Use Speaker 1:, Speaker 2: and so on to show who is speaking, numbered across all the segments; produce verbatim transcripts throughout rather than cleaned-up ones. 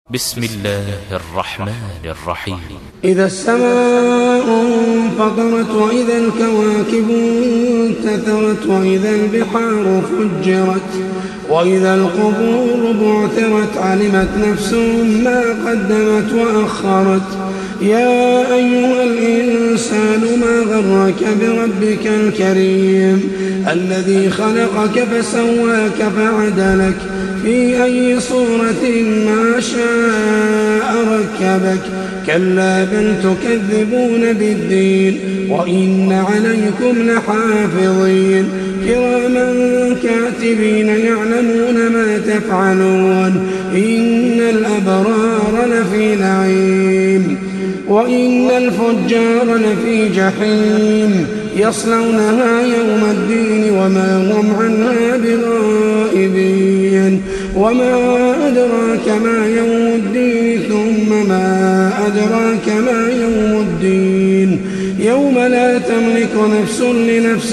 Speaker 1: بسم الله الرحمن الرحيم.
Speaker 2: إذا السماء انفطرت وإذا الكواكب انتثرت وإذا البحار فجرت وإذا القبور بعثرت علمت نفس ما قدمت وأخرت. يا أيها الإنسان ما غرك بربك الكريم الذي خلقك فسواك فعدلك في أي صورة ما شاء ركبك. كلا بل تكذبون بالدين وإن عليكم لحافظين كراما كاتبين يعلمون ما تفعلون. إن الأبرار لفي نعيم وإن الفجار لفي جحيم يصلونها يوم الدين وما هم عنها بغائبين. وما أدراك ما يوم الدين ثم ما أدراك ما يوم الدين يوم لا تملك نفس لنفس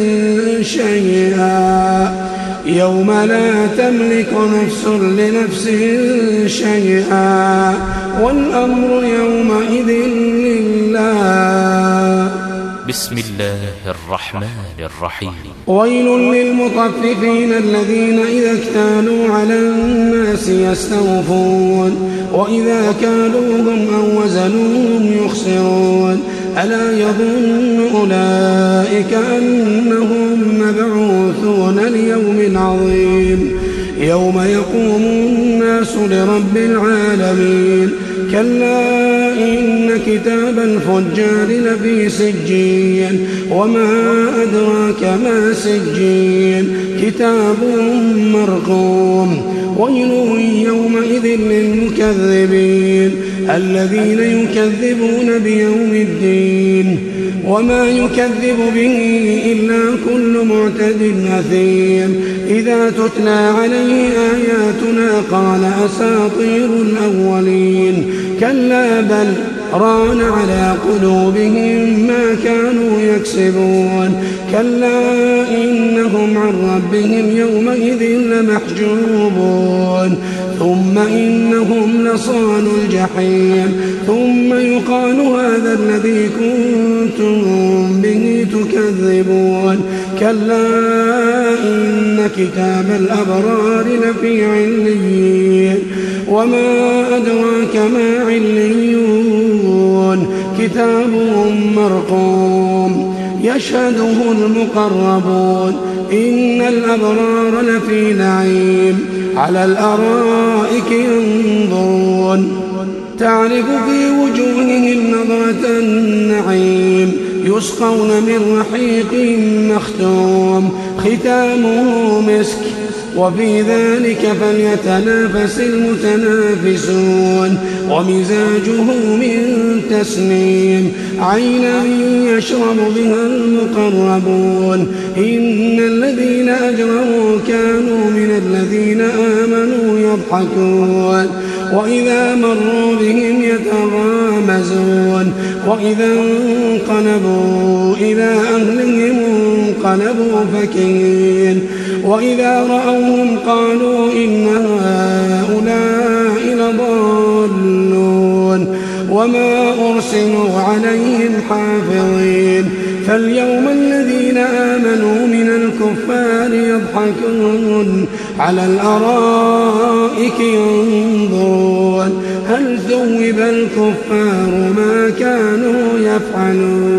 Speaker 2: شيئا يوم لا تملك نفس لنفس شيئا والأمر يومئذ لله.
Speaker 1: بسم الله الرحمن الرحيم.
Speaker 2: ويل للمطففين الذين إذا اكتالوا على الناس يستوفون وإذا كالوهم أو وزنوهم يخسرون. ألا يظن أولئك أنهم مبعوثون ليوم عظيم يوم يقوم الناس لرب العالمين. كلا إن كتاب الفجار لفي سجين وما أدراك ما سجين كتاب مرقوم. ويل يومئذ للمكذبين الذين يكذبون بيوم الدين وما يكذب به إلا كل معتد أثيم. إذا تتلى عليه آياتنا قال أساطير الأولين. كلا بل ران على قلوبهم ما كانوا يكسبون. كلا إنهم عن ربهم يومئذ لمحجوبون. ثم إنهم لصالوا الجحيم ثم يقال هذا الذي كنتم به تكذبون. كلا إن كتاب الأبرار لفي عليين وما أدراك ما عليون كتاب مرقوم يشهده المقربون. إن الأبرار لفي نعيم على الأرائك ينظرون تعرف في وجوههم نظرة النعيم يسقون من رحيق مختوم ختامه مسك وفي ذلك فليتنافس المتنافسون. ومزاجه من تسنيم عينا يشرب بها المقربون. إن الذين أجرموا كانوا من الذين آمنوا يضحكون وإذا مروا بهم يتغامزون وإذا انقلبوا إلى أهلهم انقلبوا فكهين وإذا رأوهم قالوا إن هؤلاء لضالون وما أرسلوا عليهم حافظين. فاليوم الذين آمنوا من الكفار يضحكون على الأرائك ينظرون هل ثوب الكفار ما كانوا يفعلون.